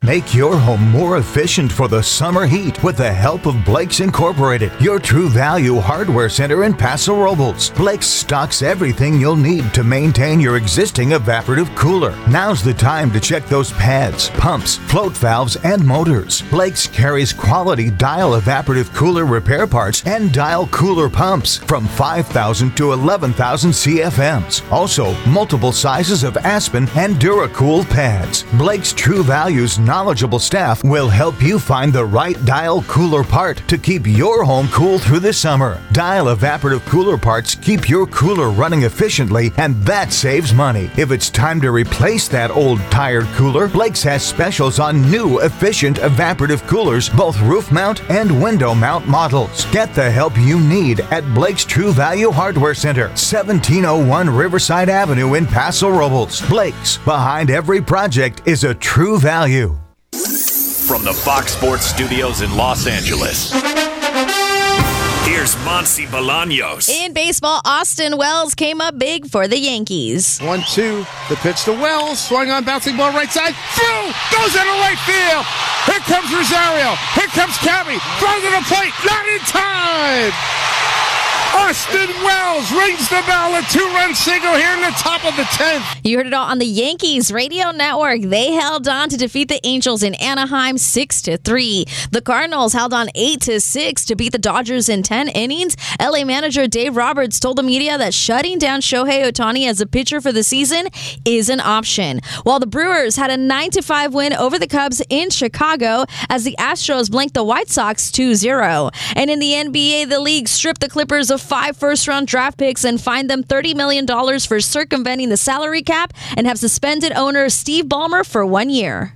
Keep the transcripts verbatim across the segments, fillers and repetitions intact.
Make your home more efficient for the summer heat with the help of Blake's Incorporated, your true value hardware center in Paso Robles. Blake's stocks everything you'll need to maintain your existing evaporative cooler. Now's the time to check those pads, pumps, float valves, and motors. Blake's carries quality Dial evaporative cooler repair parts and Dial cooler pumps from five thousand to eleven thousand C F Ms. Also, multiple sizes of Aspen and DuraCool pads. Blake's True Value's knowledgeable staff will help you find the right Dial cooler part to keep your home cool through the summer. Dial evaporative cooler parts keep your cooler running efficiently, and that saves money. If it's time to replace that old tired cooler, Blake's has specials on new efficient evaporative coolers, both roof mount and window mount models. Get the help you need at Blake's True Value Hardware Center, seventeen oh one Riverside Avenue in Paso Robles. Blake's, behind every project is a true value. From the Fox Sports Studios in Los Angeles, here's Monty Bolaños. In baseball, Austin Wells came up big for the Yankees. one two, the pitch to Wells, swung on, bouncing ball right side, through, goes into right field. Here comes Rosario, here comes Cabby, throws to the plate, not in time. Austin Wells rings the bell, a two-run single here in the top of the tenth. You heard it all on the Yankees radio network. They held on to defeat the Angels in Anaheim six to three. The Cardinals held on eight to six to beat the Dodgers in ten innings. L A manager Dave Roberts told the media that shutting down Shohei Ohtani as a pitcher for the season is an option. While the Brewers had a nine to five win over the Cubs in Chicago as the Astros blanked the White Sox two zero. And in the N B A, the league stripped the Clippers of five first-round draft picks and fined them thirty million dollars for circumventing the salary cap and have suspended owner Steve Ballmer for one year.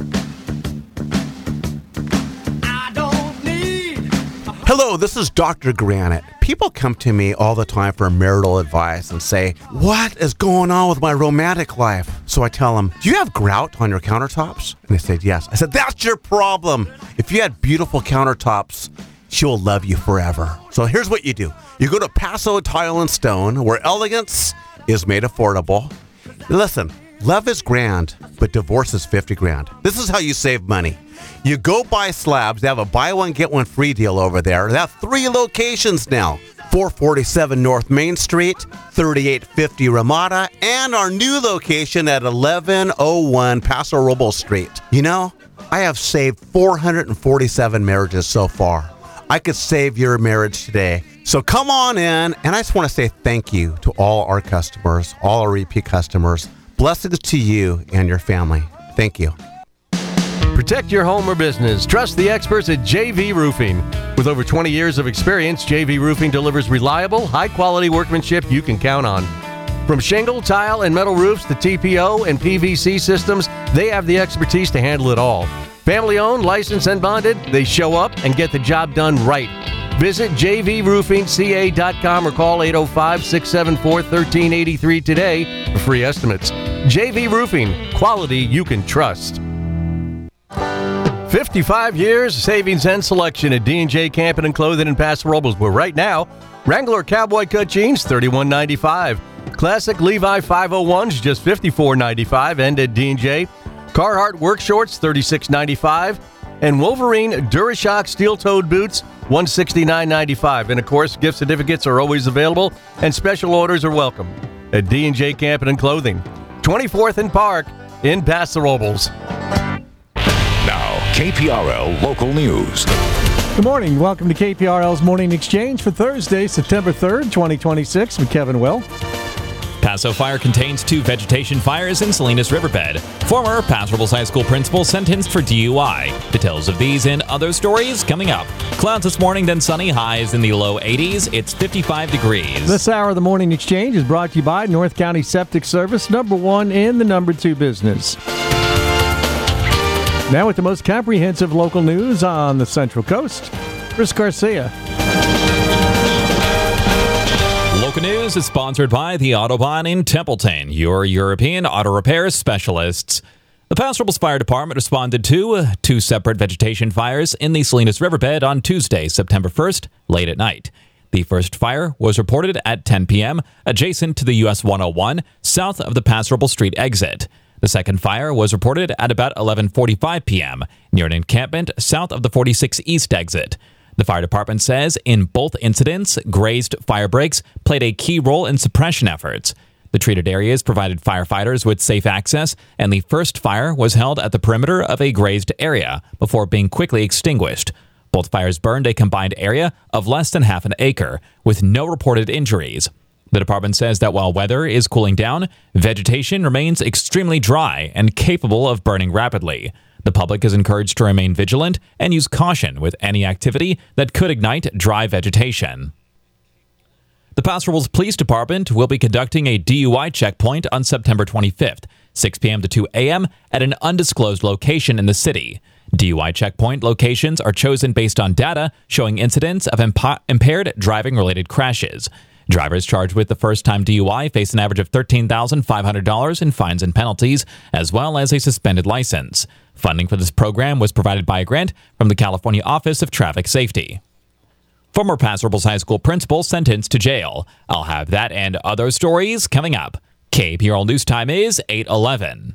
Hello, this is Doctor Granite. People come to me all the time for marital advice and say, what is going on with my romantic life? So I tell them, do you have grout on your countertops? And they said, yes. I said, that's your problem. If you had beautiful countertops, she will love you forever. So here's what you do. You go to Paso Tile and Stone, where elegance is made affordable. Listen, love is grand, but divorce is fifty grand. This is how you save money. You go buy slabs. They have a buy one, get one free deal over there. They have three locations now. four forty-seven North Main Street, thirty-eight fifty Ramada, and our new location at eleven oh one Paso Robles Street. You know, I have saved four hundred forty-seven marriages so far. I could save your marriage today. So come on in, and I just want to say thank you to all our customers, all our repeat customers. Blessings to you and your family. Thank you. Protect your home or business. Trust the experts at J V Roofing. With over twenty years of experience, J V Roofing delivers reliable, high-quality workmanship you can count on. From shingle, tile, and metal roofs to T P O and P V C systems, they have the expertise to handle it all. Family-owned, licensed, and bonded, they show up and get the job done right. Visit j v roofing c a dot com or call eight oh five, six seven four, one three eight three today for free estimates. J V Roofing, quality you can trust. fifty-five years savings and selection at D and J Camping and Clothing in Paso Robles, where right now, Wrangler Cowboy Cut Jeans, thirty-one ninety-five. Classic Levi five oh ones, just fifty-four ninety-five. And at D and J, Carhartt Work Shorts, thirty-six ninety-five. And Wolverine DuraShock Steel-Toed Boots, one sixty-nine ninety-five. And of course, gift certificates are always available, and special orders are welcome at D and J Camping and Clothing, twenty-fourth and Park in Paso Robles. Now, K P R L Local News. Good morning. Welcome to K P R L's Morning Exchange for Thursday, September third, twenty twenty-six. I'm Kevin Will. Paso Fire contains two vegetation fires in Salinas Riverbed. Former Paso Robles High School principal sentenced for D U I. Details of these and other stories coming up. Clouds this morning, then sunny. Highs in the low eighties. It's fifty-five degrees. This hour of the Morning Exchange is brought to you by North County Septic Service, number one in the number two business. Now with the most comprehensive local news on the Central Coast, Chris Garcia. Local news is sponsored by the Autobahn in Templeton, your European auto repair specialists. The Paso Robles Fire Department responded to uh, two separate vegetation fires in the Salinas Riverbed on Tuesday, September first, late at night. The first fire was reported at ten p.m. adjacent to the U S one oh one, south of the Paso Robles Street exit. The second fire was reported at about eleven forty-five p.m. near an encampment south of the forty-six East exit. The fire department says in both incidents, grazed fire breaks played a key role in suppression efforts. The treated areas provided firefighters with safe access, and the first fire was held at the perimeter of a grazed area before being quickly extinguished. Both fires burned a combined area of less than half an acre, with no reported injuries. The department says that while weather is cooling down, vegetation remains extremely dry and capable of burning rapidly. The public is encouraged to remain vigilant and use caution with any activity that could ignite dry vegetation. The Paso Robles Police Department will be conducting a D U I checkpoint on September twenty-fifth, six p.m. to two a.m. at an undisclosed location in the city. D U I checkpoint locations are chosen based on data showing incidents of impa- impaired driving-related crashes. Drivers charged with the first-time D U I face an average of thirteen thousand five hundred dollars in fines and penalties, as well as a suspended license. Funding for this program was provided by a grant from the California Office of Traffic Safety. Former Paso Robles High School principal sentenced to jail. I'll have that and other stories coming up. K P R L News Time is eight eleven.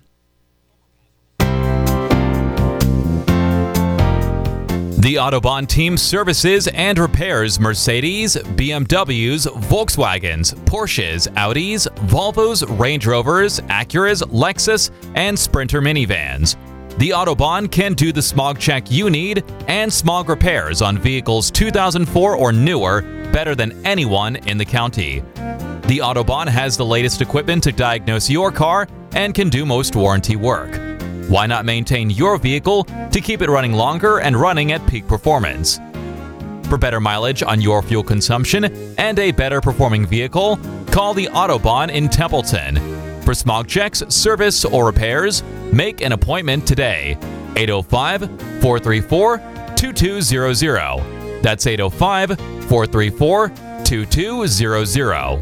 The Autobahn team services and repairs Mercedes, B M Ws, Volkswagens, Porsches, Audis, Volvos, Range Rovers, Acuras, Lexus, and Sprinter minivans. The Autobahn can do the smog check you need and smog repairs on vehicles two thousand four or newer better than anyone in the county. The Autobahn has the latest equipment to diagnose your car and can do most warranty work. Why not maintain your vehicle to keep it running longer and running at peak performance? For better mileage on your fuel consumption and a better performing vehicle, call the Autobahn in Templeton. For smog checks, service, or repairs, make an appointment today. eight oh five, four three four, two two zero zero. That's eight oh five, four three four, two two zero zero.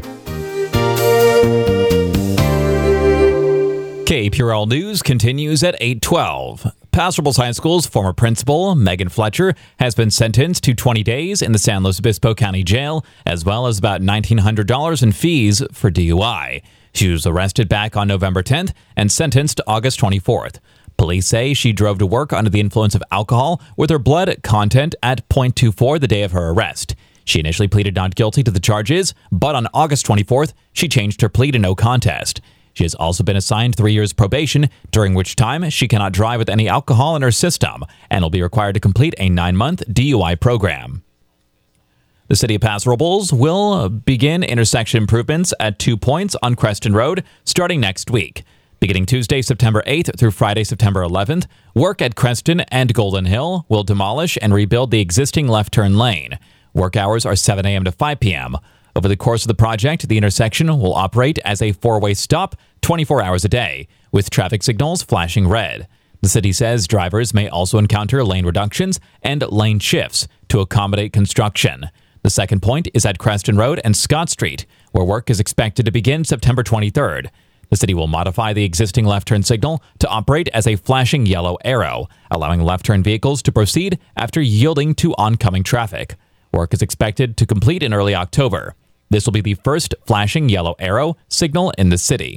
K P R L News continues at eight twelve. Paso Robles High School's former principal, Megan Fletcher, has been sentenced to twenty days in the San Luis Obispo County Jail, as well as about nineteen hundred dollars in fees for D U I. She was arrested back on November tenth and sentenced August twenty-fourth. Police say she drove to work under the influence of alcohol with her blood content at point two four the day of her arrest. She initially pleaded not guilty to the charges, but on August twenty-fourth, she changed her plea to no contest. She has also been assigned three years probation, during which time she cannot drive with any alcohol in her system and will be required to complete a nine-month D U I program. The City of Paso Robles will begin intersection improvements at two points on Creston Road starting next week. Beginning Tuesday, September eighth through Friday, September eleventh, work at Creston and Golden Hill will demolish and rebuild the existing left turn lane. Work hours are seven a.m. to five p.m. Over the course of the project, the intersection will operate as a four-way stop twenty-four hours a day, with traffic signals flashing red. The city says drivers may also encounter lane reductions and lane shifts to accommodate construction. The second point is at Creston Road and Scott Street, where work is expected to begin September twenty-third. The city will modify the existing left turn signal to operate as a flashing yellow arrow, allowing left turn vehicles to proceed after yielding to oncoming traffic. Work is expected to complete in early October. This will be the first flashing yellow arrow signal in the city.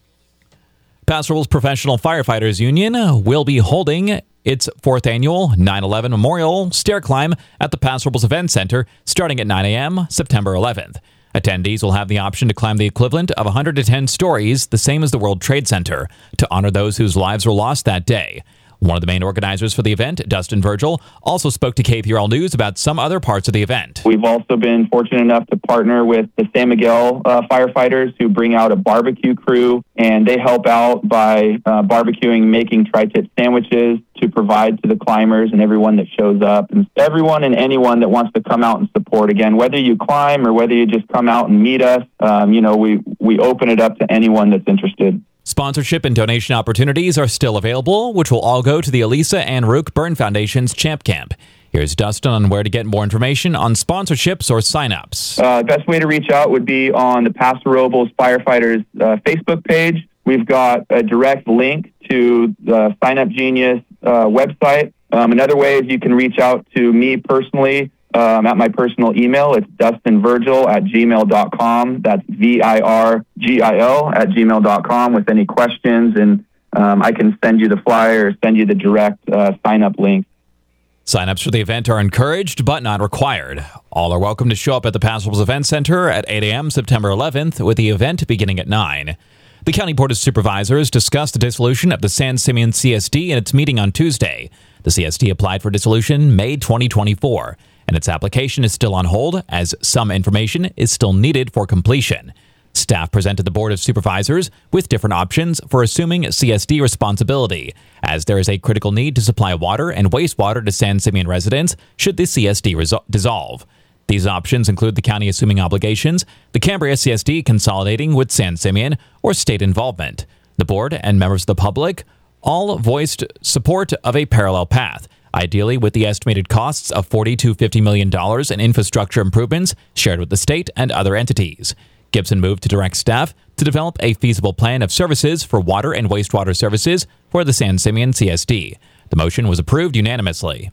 Paso Robles Professional Firefighters Union will be holding its fourth annual nine eleven Memorial Stair Climb at the Paso Robles Event Center starting at nine a.m. September eleventh. Attendees will have the option to climb the equivalent of one hundred ten stories, the same as the World Trade Center, to honor those whose lives were lost that day. One of the main organizers for the event, Dustin Virgil, also spoke to K P R L News about some other parts of the event. We've also been fortunate enough to partner with the San Miguel uh, firefighters who bring out a barbecue crew, and they help out by uh, barbecuing, making tri-tip sandwiches to provide to the climbers and everyone that shows up. And everyone and anyone that wants to come out and support, again, whether you climb or whether you just come out and meet us, um, you know, we, we open it up to anyone that's interested. Sponsorship and donation opportunities are still available, which will all go to the Elisa Ann Rook Burn Foundation's Champ Camp. Here's Dustin on where to get more information on sponsorships or signups. Uh, best way to reach out would be on the Paso Robles Firefighters uh, Facebook page. We've got a direct link to the Sign Up Genius uh, website. Um, another way is you can reach out to me personally um, at my personal email. It's dustinvirgil at gmail dot com. That's V I R G I L at gmail dot com with any questions. And um, I can send you the flyer or send you the direct uh, sign-up link. Sign-ups for the event are encouraged but not required. All are welcome to show up at the Paso Robles Event Center at eight a.m. September eleventh, with the event beginning at nine. The County Board of Supervisors discussed the dissolution of the San Simeon C S D in its meeting on Tuesday. The C S D applied for dissolution May twenty twenty-four, and its application is still on hold as some information is still needed for completion. Staff presented the Board of Supervisors with different options for assuming C S D responsibility, as there is a critical need to supply water and wastewater to San Simeon residents should the C S D resol- dissolve. These options include the county assuming obligations, the Cambria C S D consolidating with San Simeon, or state involvement. The board and members of the public all voiced support of a parallel path, ideally with the estimated costs of forty to fifty million dollars in infrastructure improvements shared with the state and other entities. Gibson moved to direct staff to develop a feasible plan of services for water and wastewater services for the San Simeon C S D. The motion was approved unanimously.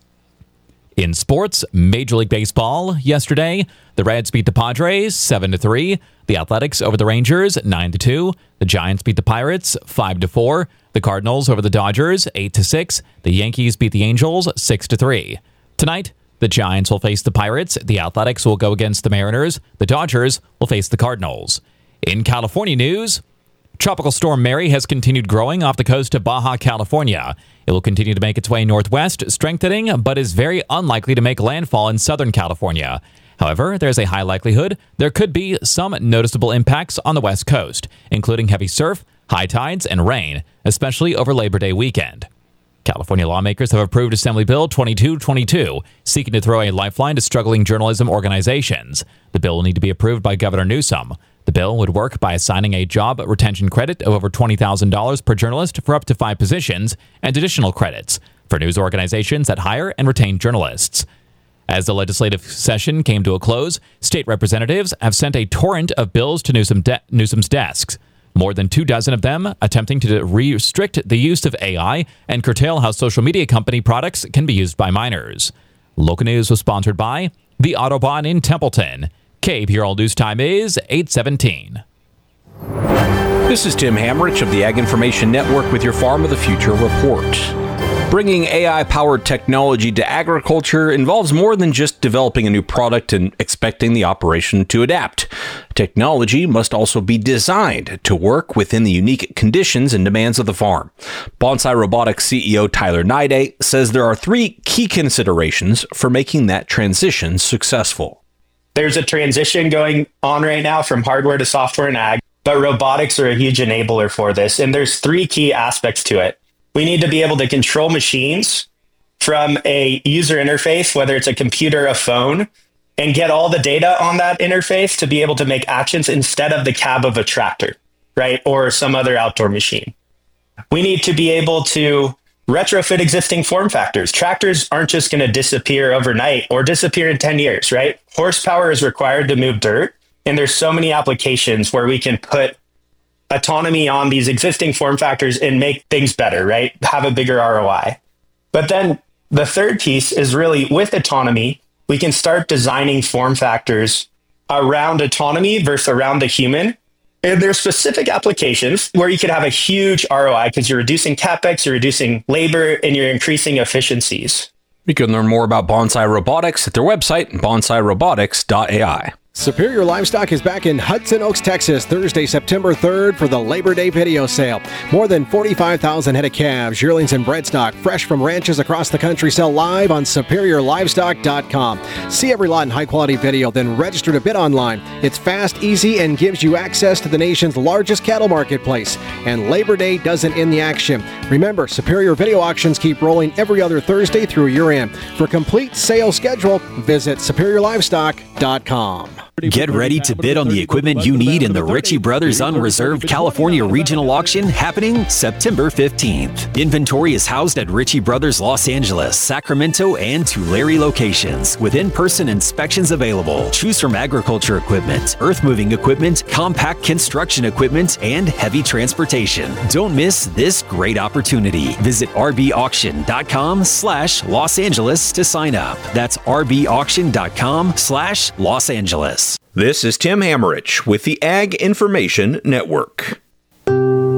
In sports, Major League Baseball yesterday, the Reds beat the Padres seven to three, the Athletics over the Rangers nine to two, the Giants beat the Pirates five to four, the Cardinals over the Dodgers eight to six, the Yankees beat the Angels six to three. Tonight, the Giants will face the Pirates, the Athletics will go against the Mariners, the Dodgers will face the Cardinals. In California news, Tropical Storm Mary has continued growing off the coast of Baja California. It will continue to make its way northwest, strengthening, but is very unlikely to make landfall in Southern California. However, there's a high likelihood there could be some noticeable impacts on the west coast, including heavy surf, high tides, and rain, especially over Labor Day weekend. California lawmakers have approved Assembly Bill twenty-two twenty-two, seeking to throw a lifeline to struggling journalism organizations. The bill will need to be approved by Governor Newsom. The bill would work by assigning a job retention credit of over twenty thousand dollars per journalist for up to five positions, and additional credits for news organizations that hire and retain journalists. As the legislative session came to a close, state representatives have sent a torrent of bills to Newsom de- Newsom's desks. More than two dozen of them attempting to restrict the use of A I and curtail how social media company products can be used by minors. Local News was sponsored by the Autobahn in Templeton. K P R L News Time is eight seventeen. This is Tim Hamrich of the Ag Information Network with your Farm of the Future report. Bringing A I-powered technology to agriculture involves more than just developing a new product and expecting the operation to adapt. Technology must also be designed to work within the unique conditions and demands of the farm. Bonsai Robotics C E O Tyler Nide says there are three key considerations for making that transition successful. There's a transition going on right now from hardware to software in ag, but robotics are a huge enabler for this, and there's three key aspects to it. We need to be able to control machines from a user interface, whether it's a computer, a phone, and get all the data on that interface to be able to make actions instead of the cab of a tractor, right? Or some other outdoor machine. We need to be able to retrofit existing form factors. Tractors aren't just going to disappear overnight or disappear in ten years, right? Horsepower is required to move dirt. And there's so many applications where we can put autonomy on these existing form factors and make things better, right? Have a bigger R O I. But then the third piece is really with autonomy, we can start designing form factors around autonomy versus around the human. And there's specific applications where you could have a huge R O I because you're reducing CapEx, you're reducing labor, and you're increasing efficiencies. You can learn more about Bonsai Robotics at their website, bonsai robotics dot A I. Superior Livestock is back in Hudson Oaks, Texas, Thursday, September third for the Labor Day video sale. More than forty-five thousand head of calves, yearlings, and bred stock, fresh from ranches across the country, sell live on superior livestock dot com. See every lot in high-quality video, then register to bid online. It's fast, easy, and gives you access to the nation's largest cattle marketplace. And Labor Day doesn't end the action. Remember, Superior Video Auctions keep rolling every other Thursday through year-end. For complete sales schedule, visit superior livestock dot com. Get ready to bid on the equipment you need in the Ritchie Brothers Unreserved California Regional Auction happening September fifteenth. Inventory is housed at Ritchie Brothers Los Angeles, Sacramento, and Tulare locations with in-person inspections available. Choose from agriculture equipment, earth-moving equipment, compact construction equipment, and heavy transportation. Don't miss this great opportunity. Visit r b auction dot com slash Los Angeles to sign up. That's r b auction dot com slash Los Angeles. This is Tim Hamrich with the Ag Information Network.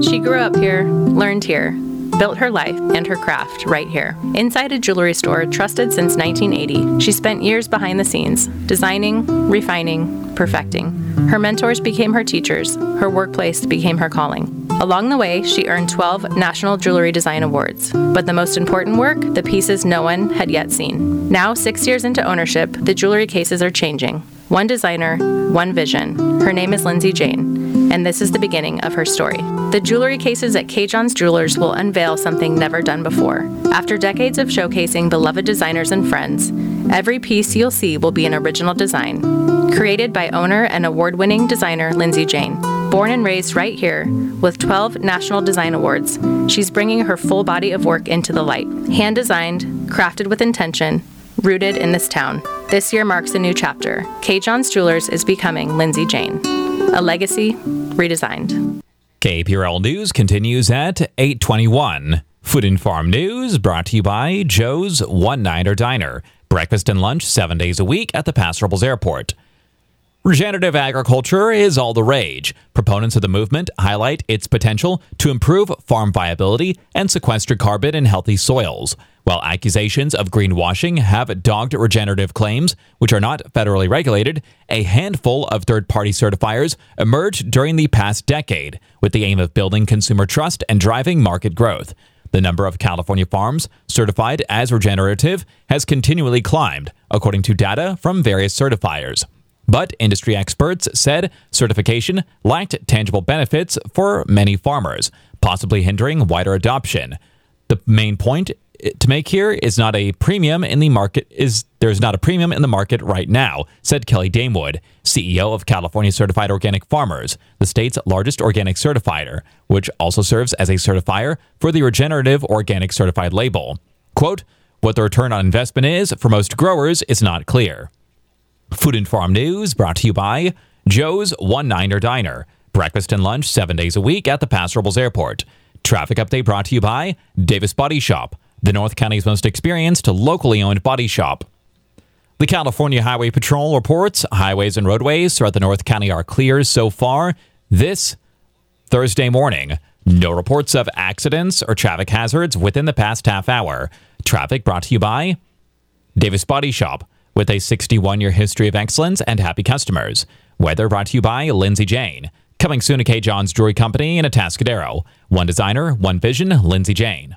She grew up here, learned here, built her life and her craft right here. Inside a jewelry store trusted since nineteen eighty, she spent years behind the scenes, designing, refining, perfecting. Her mentors became her teachers, her workplace became her calling. Along the way, she earned twelve National Jewelry Design Awards. But the most important work, the pieces no one had yet seen. Now, six years into ownership, the jewelry cases are changing. One designer, one vision. Her name is Lindsay Jane, and this is the beginning of her story. The jewelry cases at K. John's Jewelers will unveil something never done before. After decades of showcasing beloved designers and friends, every piece you'll see will be an original design, created by owner and award-winning designer Lindsay Jane. Born and raised right here, with twelve National Design Awards, she's bringing her full body of work into the light. Hand-designed, crafted with intention, rooted in this town. This year marks a new chapter. K. John's Jewelers is becoming Lindsay Jane. A legacy redesigned. K P R L News continues at eight twenty-one. Food and Farm News brought to you by Joe's One-Niner Diner. Breakfast and lunch seven days a week at the Paso Robles Airport. Regenerative agriculture is all the rage. Proponents of the movement highlight its potential to improve farm viability and sequester carbon in healthy soils. While accusations of greenwashing have dogged regenerative claims, which are not federally regulated, a handful of third-party certifiers emerged during the past decade with the aim of building consumer trust and driving market growth. The number of California farms certified as regenerative has continually climbed, according to data from various certifiers. But industry experts said certification lacked tangible benefits for many farmers, possibly hindering wider adoption. The main point to make here is not a premium in the market is there's not a premium in the market right now, said Kelly Damewood, C E O of California Certified Organic Farmers, the state's largest organic certifier, which also serves as a certifier for the Regenerative Organic Certified label. Quote, what the return on investment is for most growers is not clear. Food and Farm News brought to you by Joe's One-Niner Diner. Breakfast and lunch seven days a week at the Paso Robles Airport. Traffic update brought to you by Davis Body Shop, the North County's most experienced locally owned body shop. The California Highway Patrol reports highways and roadways throughout the North County are clear so far this Thursday morning. No reports of accidents or traffic hazards within the past half hour. Traffic brought to you by Davis Body Shop, with a sixty-one-year history of excellence and happy customers. Weather brought to you by Lindsay Jane. Coming soon to K. John's Jewelry Company in Atascadero. One designer, one vision, Lindsay Jane.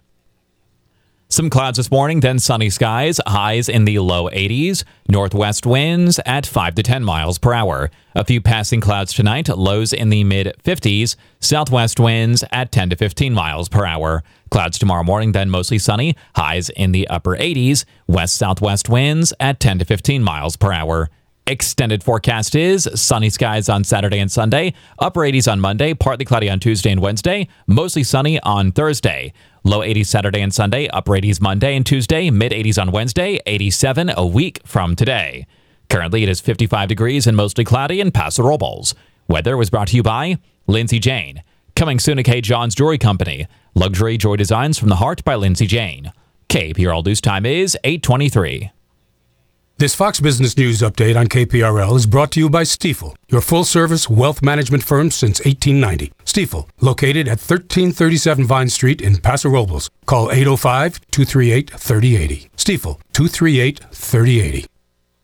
Some clouds this morning, then sunny skies, highs in the low eighties, northwest winds at five to ten miles per hour. A few passing clouds tonight, lows in the mid-fifties, southwest winds at ten to fifteen miles per hour. Clouds tomorrow morning, then mostly sunny, highs in the upper eighties, west-southwest winds at ten to fifteen miles per hour. Extended forecast is sunny skies on Saturday and Sunday, upper eighties on Monday, partly cloudy on Tuesday and Wednesday, mostly sunny on Thursday. Low eighties Saturday and Sunday, upper eighties Monday and Tuesday, mid-eighties on Wednesday, eighty-seven a week from today. Currently, it is fifty-five degrees and mostly cloudy in Paso Robles. Weather was brought to you by Lindsay Jane. Coming soon to K. John's Jewelry Company. Luxury Joy Designs from the Heart by Lindsay Jane. K P R L News Time is eight twenty-three. This Fox Business News update on K P R L is brought to you by Stifel, your full-service wealth management firm since eighteen ninety. Stifel, located at thirteen thirty-seven Vine Street in Paso Robles. Call eight oh five, two three eight, three oh eight oh. Stifel, two three eight, three oh eight oh.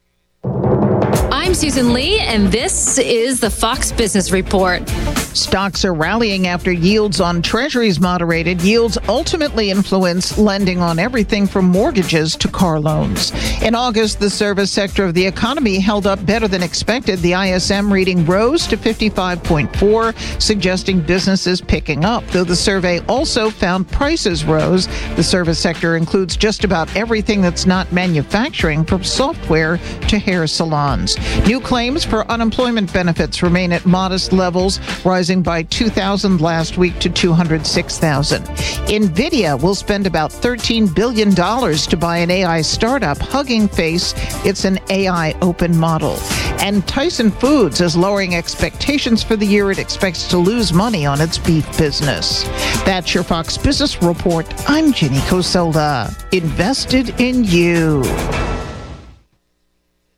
I'm Susan Lee, and this is the Fox Business Report. Stocks are rallying after yields on treasuries moderated. Yields ultimately influence lending on everything from mortgages to car loans. In August, the service sector of the economy held up better than expected. The I S M reading rose to fifty-five point four, suggesting businesses picking up, though the survey also found prices rose. The service sector includes just about everything that's not manufacturing, from software to hair salons. New claims for unemployment benefits remain at modest levels, rising by two thousand last week to two hundred six thousand. NVIDIA will spend about thirteen billion dollars to buy an A I startup, Hugging Face. It's an A I open model. And Tyson Foods is lowering expectations for the year. It expects to lose money on its beef business. That's your Fox Business Report. I'm Ginny Coselda. Invested in you.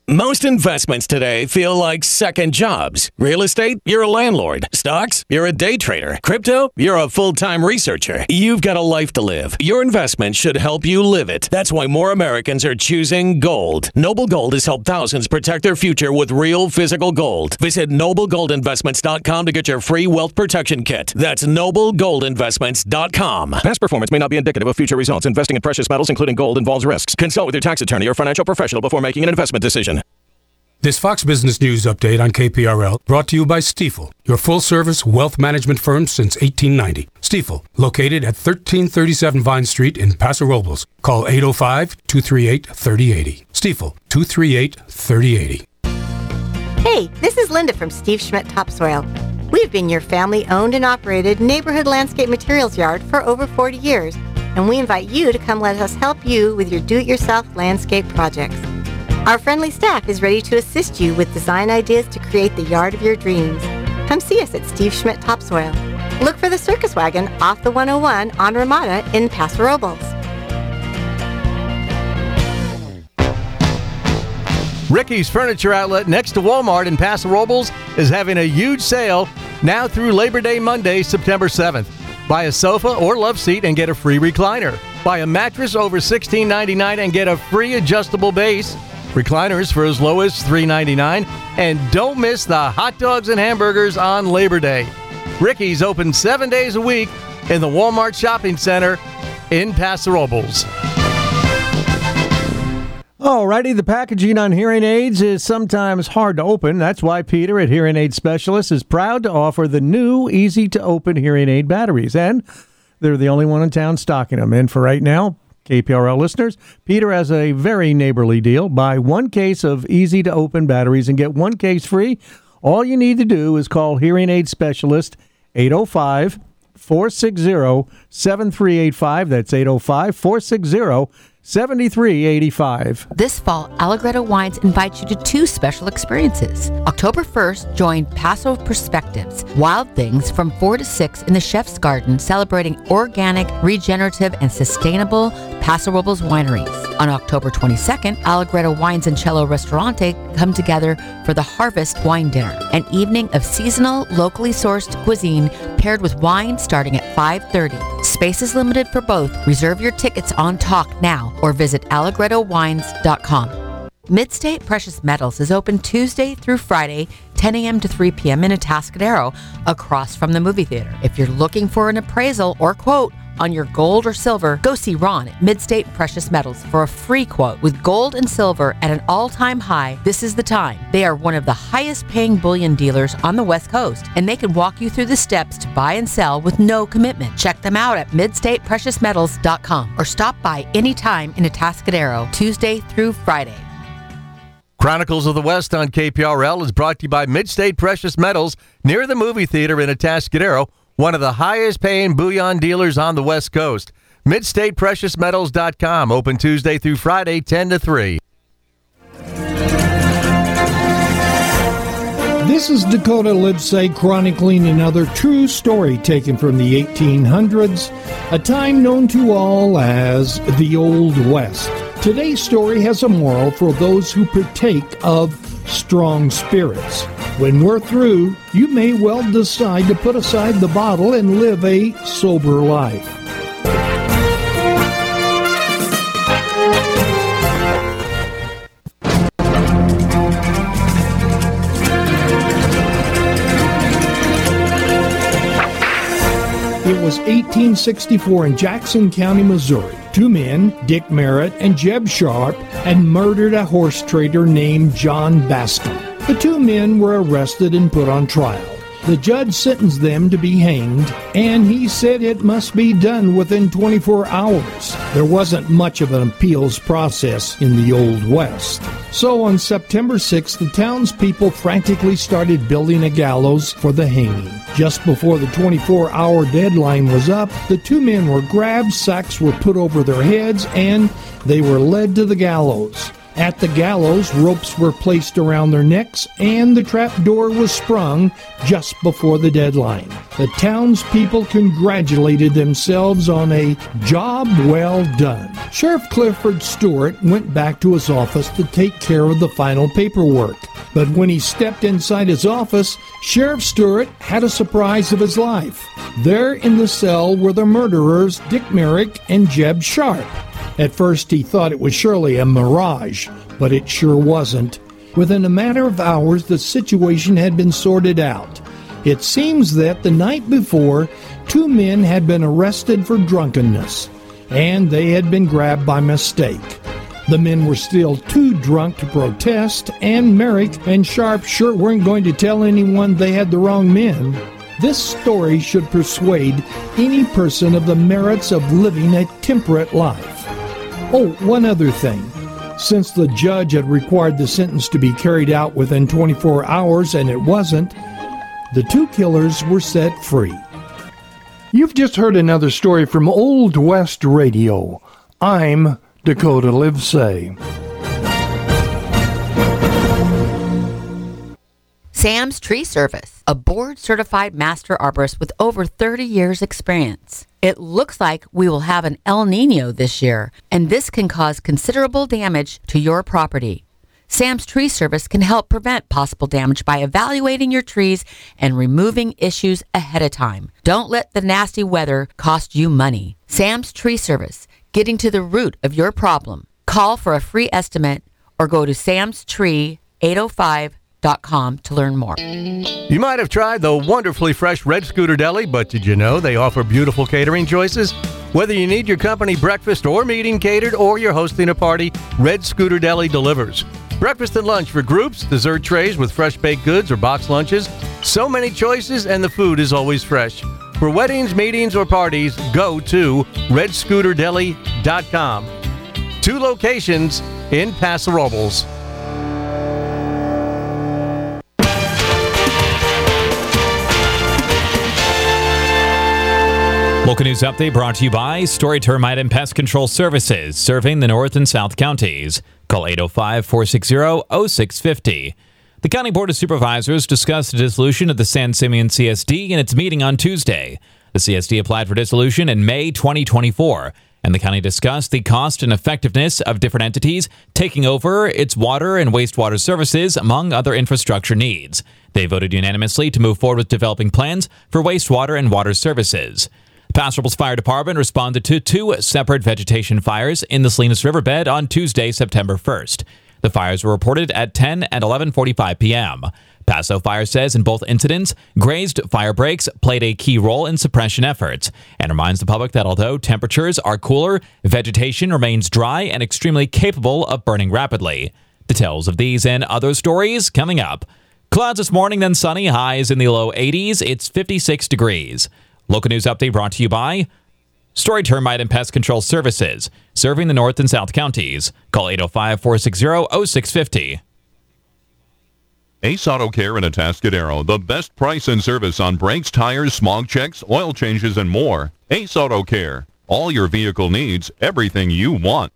Most investments today feel like second jobs. Real estate, you're a landlord. Stocks, you're a day trader. Crypto, you're a full-time researcher. You've got a life to live. Your investment should help you live it. That's why more Americans are choosing gold. Noble Gold has helped thousands protect their future with real physical gold. Visit noble gold investments dot com to get your free wealth protection kit. That's noble gold investments dot com. Past performance may not be indicative of future results. Investing in precious metals, including gold, involves risks. Consult with your tax attorney or financial professional before making an investment decision. This Fox Business News update on K P R L brought to you by Stifel, your full-service wealth management firm since eighteen ninety. Stifel, located at thirteen thirty-seven Vine Street in Paso Robles. Call eight oh five, two three eight, three oh eight oh. Stifel, two three eight, three oh eight oh. Hey, this is Linda from Steve Schmidt Topsoil. We've been your family-owned and operated neighborhood landscape materials yard for over forty years, and we invite you to come let us help you with your do-it-yourself landscape projects. Our friendly staff is ready to assist you with design ideas to create the yard of your dreams. Come see us at Steve Schmidt Topsoil. Look for the circus wagon off the one oh one on Ramada in Paso Robles. Ricky's Furniture Outlet next to Walmart in Paso Robles is having a huge sale now through Labor Day Monday, September seventh. Buy a sofa or love seat and get a free recliner. Buy a mattress over sixteen ninety-nine and get a free adjustable base. Recliners for as low as three ninety-nine. And don't miss the hot dogs and hamburgers on Labor Day. Ricky's open seven days a week in the Walmart Shopping Center in Paso Robles. Alrighty, the packaging on hearing aids is sometimes hard to open. That's why Peter at Hearing Aid Specialists is proud to offer the new easy-to-open hearing aid batteries. And they're the only one in town stocking them. And for right now, K P R L listeners, Peter has a very neighborly deal. Buy one case of easy-to-open batteries and get one case free. All you need to do is call Hearing Aid Specialist eight oh five, four six zero, seven three eight five. That's eight oh five, four six zero, seven three eight five. This fall, Allegretto Wines invites you to two special experiences. October first, join Paso Perspectives, Wild Things from four to six in the Chef's Garden, celebrating organic, regenerative, and sustainable Paso Robles wineries. On October twenty-second, Allegretto Wines and Cello Restaurante come together for the Harvest Wine Dinner, an evening of seasonal, locally sourced cuisine paired with wine starting at five thirty. Space is limited for both. Reserve your tickets on Talk now or visit allegretto wines dot com. Midstate Precious Metals is open Tuesday through Friday, ten a.m. to three p.m. in Atascadero, across from the movie theater. If you're looking for an appraisal or quote on your gold or silver, go see Ron at Midstate Precious Metals for a free quote. With gold and silver at an all-time high, this is the time. They are one of the highest-paying bullion dealers on the West Coast, and they can walk you through the steps to buy and sell with no commitment. Check them out at midstate precious metals dot com or stop by anytime in Atascadero, Tuesday through Friday. Chronicles of the West on K P R L is brought to you by Midstate Precious Metals near the movie theater in Atascadero, one of the highest-paying bullion dealers on the West Coast. midstate precious metals dot com, open Tuesday through Friday, ten to three. This is Dakota Livesay chronicling another true story taken from the eighteen hundreds, a time known to all as the Old West. Today's story has a moral for those who partake of strong spirits. When we're through, you may well decide to put aside the bottle and live a sober life. It was eighteen sixty-four in Jackson County, Missouri. Two men, Dick Merritt and Jeb Sharp, had murdered a horse trader named John Bascom. The two men were arrested and put on trial. The judge sentenced them to be hanged, and he said it must be done within twenty-four hours. There wasn't much of an appeals process in the Old West. So on September sixth, the townspeople frantically started building a gallows for the hanging. Just before the twenty-four hour deadline was up, the two men were grabbed, sacks were put over their heads, and they were led to the gallows. At the gallows, ropes were placed around their necks and the trap door was sprung just before the deadline. The townspeople congratulated themselves on a job well done. Sheriff Clifford Stewart went back to his office to take care of the final paperwork. But when he stepped inside his office, Sheriff Stewart had a surprise of his life. There in the cell were the murderers Dick Merrick and Jeb Sharp. At first he thought it was surely a mirage, but it sure wasn't. Within a matter of hours, the situation had been sorted out. It seems that the night before, two men had been arrested for drunkenness, and they had been grabbed by mistake. The men were still too drunk to protest, and Merrick and Sharp sure weren't going to tell anyone they had the wrong men. This story should persuade any person of the merits of living a temperate life. Oh, one other thing. Since the judge had required the sentence to be carried out within twenty-four hours and it wasn't, the two killers were set free. You've just heard another story from Old West Radio. I'm Dakota Livesay. Sam's Tree Service, a board-certified master arborist with over thirty years experience. It looks like we will have an El Nino this year, and this can cause considerable damage to your property. Sam's Tree Service can help prevent possible damage by evaluating your trees and removing issues ahead of time. Don't let the nasty weather cost you money. Sam's Tree Service, getting to the root of your problem. Call for a free estimate or go to sams tree eight oh five dot com to learn more. You might have tried the wonderfully fresh Red Scooter Deli, but did you know they offer beautiful catering choices? Whether you need your company breakfast or meeting catered or you're hosting a party, Red Scooter Deli delivers. Breakfast and lunch for groups, dessert trays with fresh baked goods or box lunches. So many choices and the food is always fresh. For weddings, meetings, or parties, go to red scooter deli dot com. Two locations in Paso Robles. Local news update brought to you by Story Termite and Pest Control Services, serving the North and South counties. Call eight oh five, four six zero, oh six five oh. The County Board of Supervisors discussed the dissolution of the San Simeon C S D in its meeting on Tuesday. The C S D applied for dissolution in May twenty twenty-four, and the county discussed the cost and effectiveness of different entities taking over its water and wastewater services, among other infrastructure needs. They voted unanimously to move forward with developing plans for wastewater and water services. The Paso Robles Fire Department responded to two separate vegetation fires in the Salinas Riverbed on Tuesday, September first. The fires were reported at ten and eleven forty-five p.m. Paso Fire says in both incidents, grazed fire breaks played a key role in suppression efforts and reminds the public that although temperatures are cooler, vegetation remains dry and extremely capable of burning rapidly. Details of these and other stories coming up. Clouds this morning, then sunny, highs in the low eighties. It's fifty-six degrees. Local news update brought to you by Story Termite and Pest Control Services, serving the North and South counties. Call eight oh five, four six zero, oh six five oh. Ace Auto Care in Atascadero, the best price and service on brakes, tires, smog checks, oil changes, and more. Ace Auto Care, all your vehicle needs, everything you want.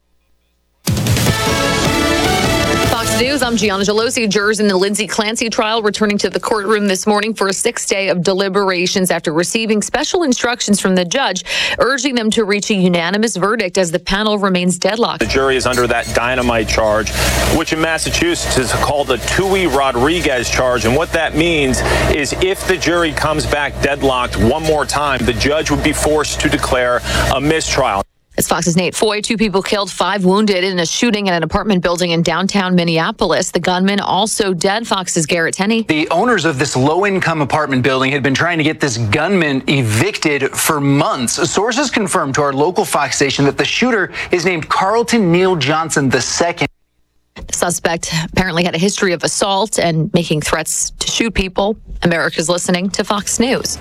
Fox News, I'm Gianna Gelosi. Jurors in the Lindsay Clancy trial returning to the courtroom this morning for a sixth day of deliberations after receiving special instructions from the judge, urging them to reach a unanimous verdict as the panel remains deadlocked. The jury is under that dynamite charge, which in Massachusetts is called the Tui Rodriguez charge. And what that means is if the jury comes back deadlocked one more time, the judge would be forced to declare a mistrial. It's Fox's Nate Foy. Two people killed, five wounded in a shooting at an apartment building in downtown Minneapolis. The gunman also dead. Fox's Garrett Tenney. The owners of this low-income apartment building had been trying to get this gunman evicted for months. Sources confirmed to our local Fox station that the shooter is named Carlton Neal Johnson the second. The suspect apparently had a history of assault and making threats to shoot people. America's listening to Fox News.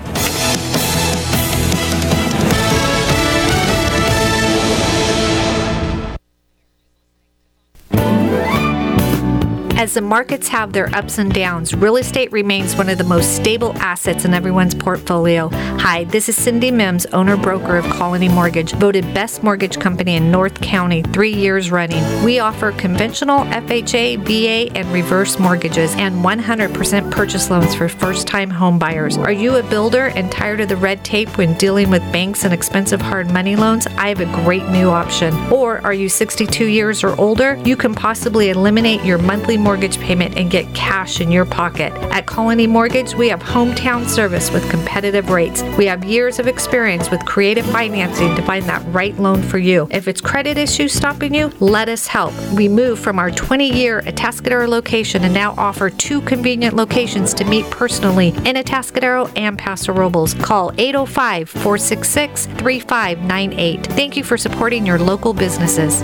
As the markets have their ups and downs, real estate remains one of the most stable assets in everyone's portfolio. Hi, this is Cindy Mims, owner-broker of Colony Mortgage, voted best mortgage company in North County three years running. We offer conventional F H A, V A, and reverse mortgages and one hundred percent purchase loans for first-time home buyers. Are you a builder and tired of the red tape when dealing with banks and expensive hard money loans? I have a great new option. Or are you sixty-two years or older? You can possibly eliminate your monthly mortgage payment and get cash in your pocket. At Colony Mortgage, we have hometown service with competitive rates. We have years of experience with creative financing to find that right loan for you. If it's credit issues stopping you, let us help. We moved from our twenty-year Atascadero location and now offer two convenient locations to meet personally in Atascadero and Paso Robles. Call eight oh five, four six six, three five nine eight. Thank you for supporting your local businesses.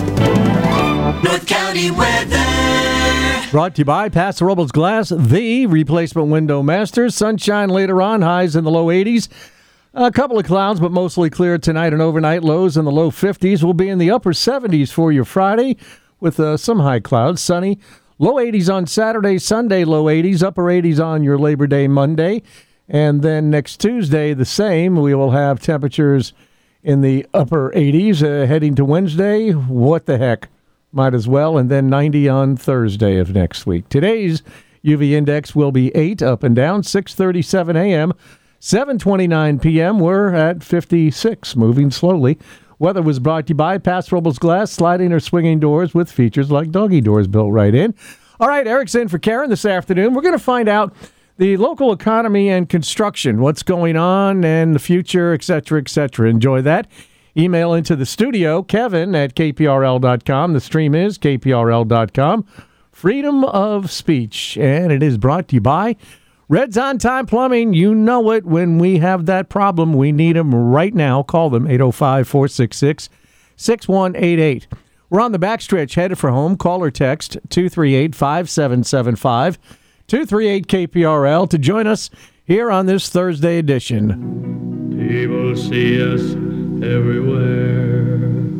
North County weather. Brought to you by Paso Robles Glass, the replacement window masters. Sunshine later on, highs in the low eighties. A couple of clouds, but mostly clear tonight and overnight. Lows in the low fifties. We'll be in the upper seventies for your Friday with uh, some high clouds. Sunny. Low eighties on Saturday, Sunday low eighties. Upper eighties on your Labor Day Monday. And then next Tuesday, the same. We will have temperatures in the upper eighties. Uh, heading to Wednesday, what the heck? Might as well. And then ninety on Thursday of next week. Today's U V index will be eight up and down, six thirty-seven a.m., seven twenty-nine p.m. We're at fifty-six, moving slowly. Weather was brought to you by Paso Robles Glass, sliding or swinging doors with features like doggy doors built right in. All right, Eric's in for Karen this afternoon. We're going to find out the local economy and construction, what's going on and the future, et cetera, et cetera. Enjoy that. Email into the studio, Kevin at K P R L dot com. The stream is K P R L dot com. Freedom of speech. And it is brought to you by Red's On Time Plumbing. You know it. When we have that problem, we need them right now. Call them, eight oh five, four six six, six one eight eight. We're on the backstretch, headed for home. Call or text two three eight, five seven seven five, two three eight K P R L to join us here on this Thursday edition. People see us everywhere.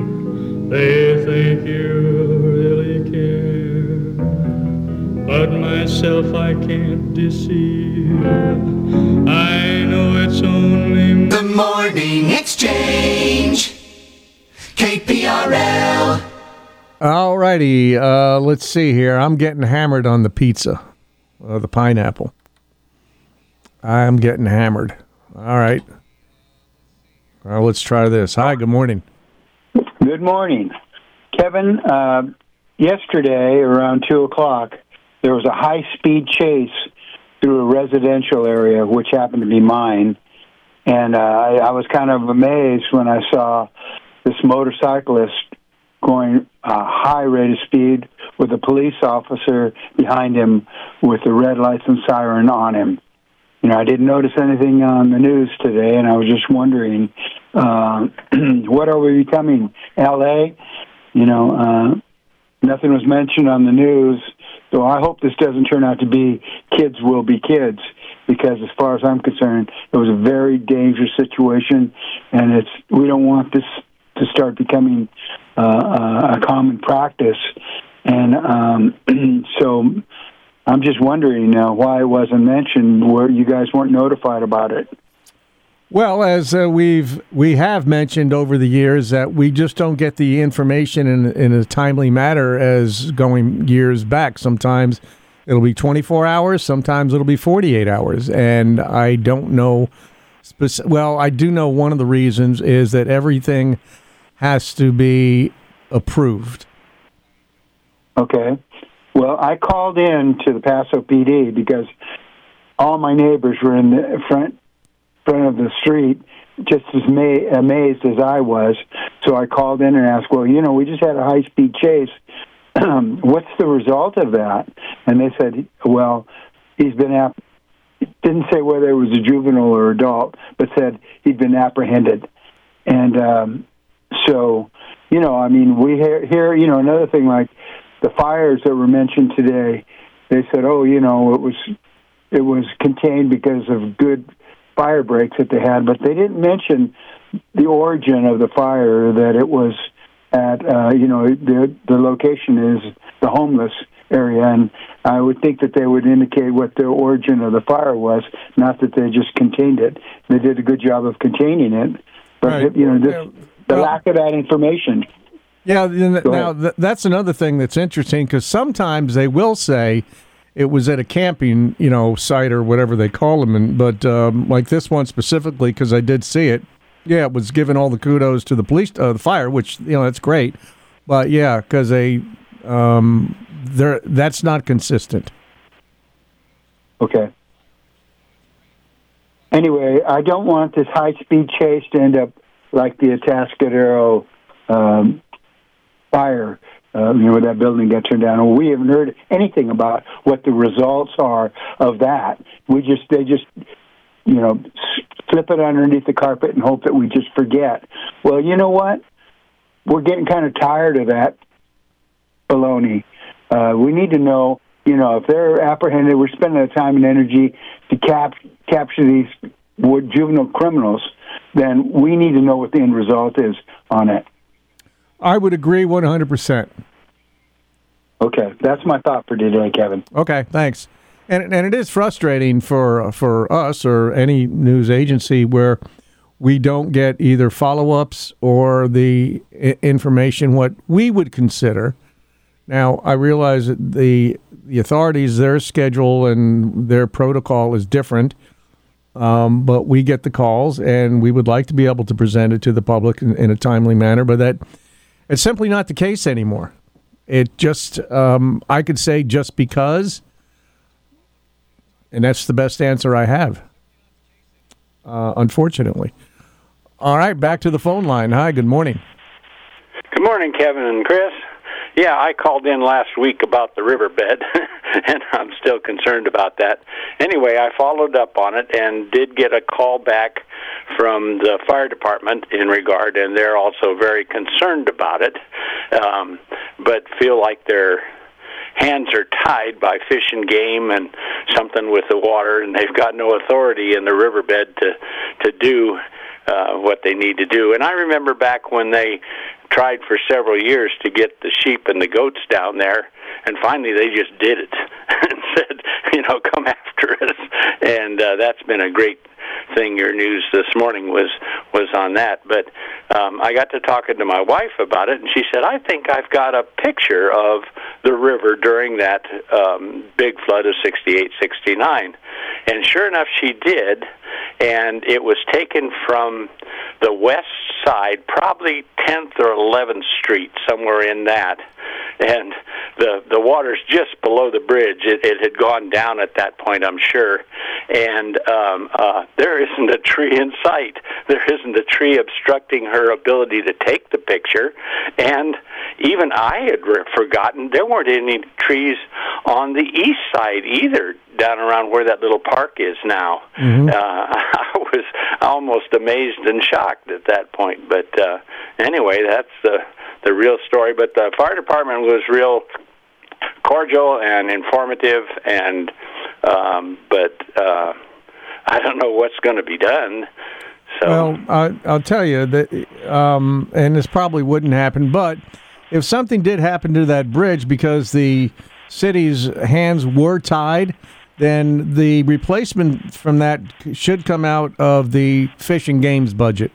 They think you really care. But myself I can't deceive. I know it's only The Morning Exchange. K P R L. All righty. Uh, let's see here. I'm getting hammered on the pizza, uh, the pineapple. I'm getting hammered. All right. Well, let's try this. Hi, good morning. Good morning. Kevin, uh, yesterday around two o'clock, there was a high-speed chase through a residential area, which happened to be mine. And uh, I, I was kind of amazed when I saw this motorcyclist going a high rate of speed with a police officer behind him with the red lights and siren on him. You know, I didn't notice anything on the news today, and I was just wondering, uh, what are we becoming, L A? You know, uh, nothing was mentioned on the news, so I hope this doesn't turn out to be kids will be kids, because as far as I'm concerned, it was a very dangerous situation, and it's we don't want this to start becoming uh, uh, a common practice. And um, so I'm just wondering uh, why it wasn't mentioned, where you guys weren't notified about it. Well, as uh, we've we have mentioned over the years, that we just don't get the information in in a timely manner as going years back. Sometimes it'll be twenty-four hours, sometimes it'll be forty-eight hours, and I don't know. Speci- well, I do know one of the reasons is that everything has to be approved. Okay. Well, I called in to the Paso P D because all my neighbors were in the front front of the street, just as ma- amazed as I was. So I called in and asked, well, you know, we just had a high-speed chase. What's the result of that? And they said, well, he's been app- didn't say whether it was a juvenile or adult, but said he'd been apprehended. And um, so, you know, I mean, we hear, hear, you know, another thing like the fires that were mentioned today, they said, oh, you know, it was it was contained because of good fire breaks that they had, but they didn't mention the origin of the fire, that it was at, uh, you know, the the location is the homeless area, and I would think that they would indicate what the origin of the fire was, not that they just contained it. They did a good job of containing it, but Right. you know, this, the Well- lack of that information. Yeah, th- Go now ahead. th- that's another thing that's interesting because sometimes they will say it was at a camping, you know, site or whatever they call them, and but um, like this one specifically, because I did see it. Yeah, it was giving all the kudos to the police, uh, the fire, which you know that's great, but yeah, because they, um, they're that's not consistent. Okay. Anyway, I don't want this high-speed chase to end up like the Atascadero um, fire. Uh, you know, where that building got turned down. Well, we haven't heard anything about what the results are of that. We just, they just, you know, slip it underneath the carpet and hope that we just forget. Well, you know what? We're getting kind of tired of that baloney. Uh, we need to know, you know, if they're apprehended, we're spending the time and energy to cap- capture these wood juvenile criminals, then we need to know what the end result is on it. I would agree one hundred percent. Okay, that's my thought for today, Kevin. Okay, thanks. And and it is frustrating for for us or any news agency where we don't get either follow-ups or the I- information what we would consider. Now, I realize that the the authorities, their schedule and their protocol is different, um, but we get the calls, and we would like to be able to present it to the public in, in a timely manner, but that it's simply not the case anymore. It just, um, I could say just because, and that's the best answer I have, uh, unfortunately. All right, back to the phone line. Hi, good morning. Good morning, Kevin and Chris. Yeah, I called in last week about the riverbed, and I'm still concerned about that. Anyway, I followed up on it and did get a call back from the fire department in regard, and they're also very concerned about it, um, but feel like their hands are tied by Fish and Game and something with the water, and they've got no authority in the riverbed to, to do uh, what they need to do. And I remember back when they tried for several years to get the sheep and the goats down there, and finally they just did it and said, you know, come after us. And uh, that's been a great thing. Your news this morning was was on that. But um, I got to talking to my wife about it, and she said, I think I've got a picture of the river during that um, big flood of sixty-eight, sixty-nine. And sure enough, she did, and it was taken from the west side, probably tenth or eleventh Street, somewhere in that. And the the water's just below the bridge. It, it had gone down at that point, I'm sure. And um, uh, there isn't a tree in sight. There isn't a tree obstructing her ability to take the picture. And even I had re- forgotten there weren't any trees on the east side either, down around where that little park is now. Mm-hmm. Uh, I was almost amazed and shocked at that point. But uh, anyway, that's the the real story. But the fire department was real cordial and informative, and um, but uh, I don't know what's going to be done. So. Well, I, I'll tell you that, um, and this probably wouldn't happen, but if something did happen to that bridge because the city's hands were tied, then the replacement from that should come out of the Fish and Games budget.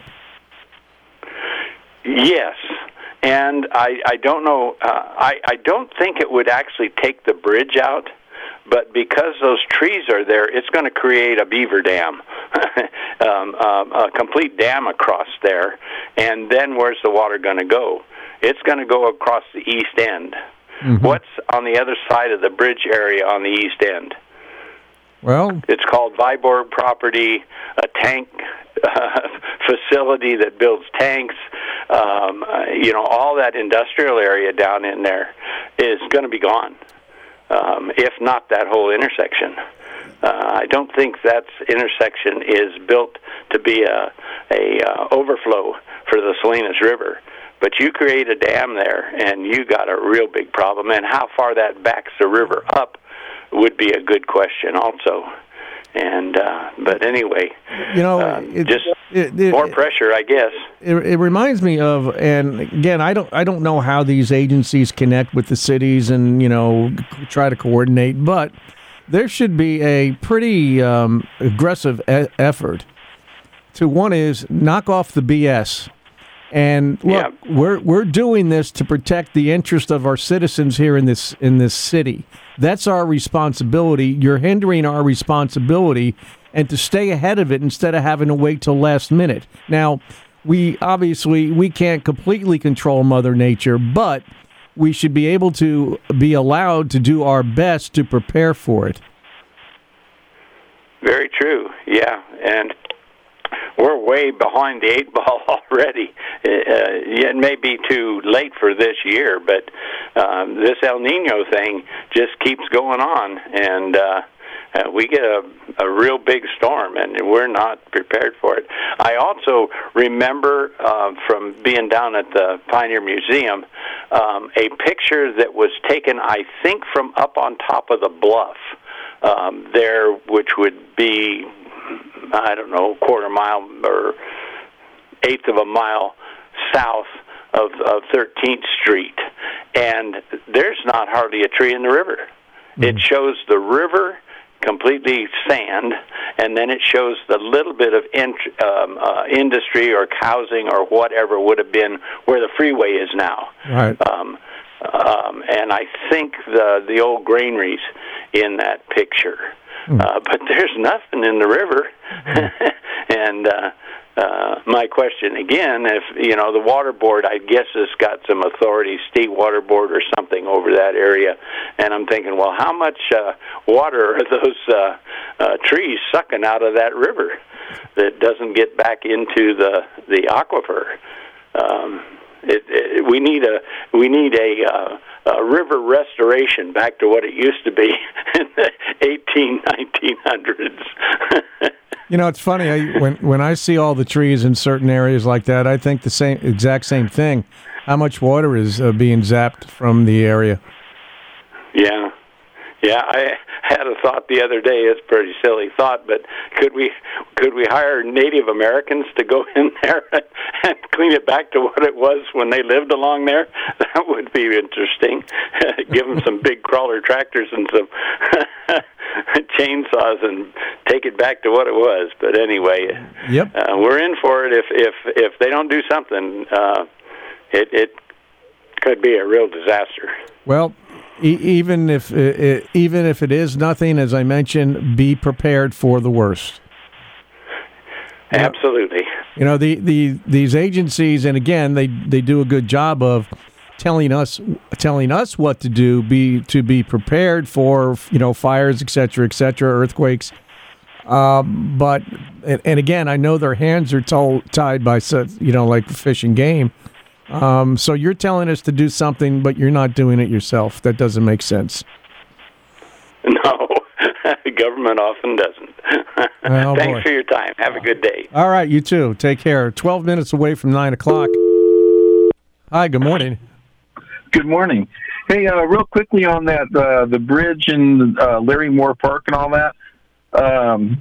Yes, and I, I don't know, uh, I, I don't think it would actually take the bridge out, but because those trees are there, it's going to create a beaver dam, um, um, a complete dam across there, and then where's the water going to go? It's going to go across the east end. Mm-hmm. What's on the other side of the bridge area on the east end? Well, it's called Viborg property, a tank uh, facility that builds tanks. Um, uh, you know, all that industrial area down in there is going to be gone, um, if not that whole intersection. Uh, I don't think that intersection is built to be a, a uh, overflow for the Salinas River. But you create a dam there, and you got a real big problem. And how far that backs the river up would be a good question also. And uh, but anyway, you know, uh, it, just It, it, More pressure, I guess. It, it reminds me of, and again, I don't, I don't know how these agencies connect with the cities and you know try to coordinate, but there should be a pretty um, aggressive e- effort to one is knock off the B S. And look, yeah. we're we're doing this to protect the interest of our citizens here in this in this city. That's our responsibility. You're hindering our responsibility, and to stay ahead of it instead of having to wait till last minute. Now, we obviously we can't completely control Mother Nature, but we should be able to be allowed to do our best to prepare for it. Very true. Yeah, and we're way behind the eight ball already. Uh, it may be too late for this year, but um, this El Nino thing just keeps going on, and uh, uh, we get a, a real big storm, and we're not prepared for it. I also remember uh, from being down at the Pioneer Museum um, a picture that was taken, I think, from up on top of the bluff um, there, which would be, I don't know, quarter mile or eighth of a mile south of, of thirteenth Street, and there's not hardly a tree in the river. Mm-hmm. It shows the river completely sand, and then it shows the little bit of in, um, uh, industry or housing or whatever would have been where the freeway is now. Right. Um, um, and I think the the old granaries in that picture. Uh, but there's nothing in the river. and uh, uh, my question again, if, you know, the water board, I guess, has got some authority, state water board or something over that area. And I'm thinking, well, how much uh, water are those uh, uh, trees sucking out of that river that doesn't get back into the, the aquifer? Um, it, it, we need a, we need a, uh, Uh, river restoration back to what it used to be in the eighteen, nineteen hundreds. You know, it's funny. I, when when I see all the trees in certain areas like that, I think the same exact same thing. How much water is uh, being zapped from the area? Yeah. Yeah, I had a thought the other day. It's a pretty silly thought, but could we could we hire Native Americans to go in there and clean it back to what it was when they lived along there? That would be interesting. Give them some big crawler tractors and some chainsaws and take it back to what it was. But anyway, yep. uh, we're in for it. If if if they don't do something, uh, it it could be a real disaster. Well. E- even if uh, even if it is nothing, as I mentioned, be prepared for the worst. Absolutely. You know, the, the these agencies, and again, they, they do a good job of telling us telling us what to do, be to be prepared for, you know, fires, et cetera, et cetera, earthquakes. Um, but and, and again, I know their hands are to- tied by, you know, like fish and game. Um, so you're telling us to do something, but you're not doing it yourself. That doesn't make sense. No, the government often doesn't. Oh, Thanks boy. for your time. Have a good day. All right, you too. Take care. Twelve minutes away from nine o'clock. Hi, good morning. Good morning. Hey, uh, real quickly on that, uh, the bridge in uh, Larry Moore Park and all that. Um,